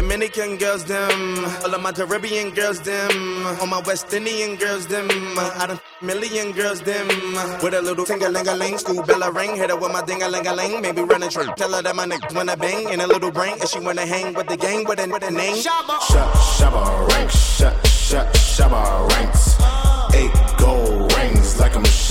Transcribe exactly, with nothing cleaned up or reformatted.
Dominican girls, them. All of my Caribbean girls, them. All my West Indian girls, them. I done million girls, them. With a little ting-a-ling-a-ling, school bell a ring. Hit her with my ding-a-ling-a-ling. Maybe run a trip. Tell her that my niggas wanna bang. In a little brain. And she wanna hang with the gang with a, with a name. Shabba. Shut, shabba ranks. Shut, shut, shabba ranks. Eight gold rings like a machine.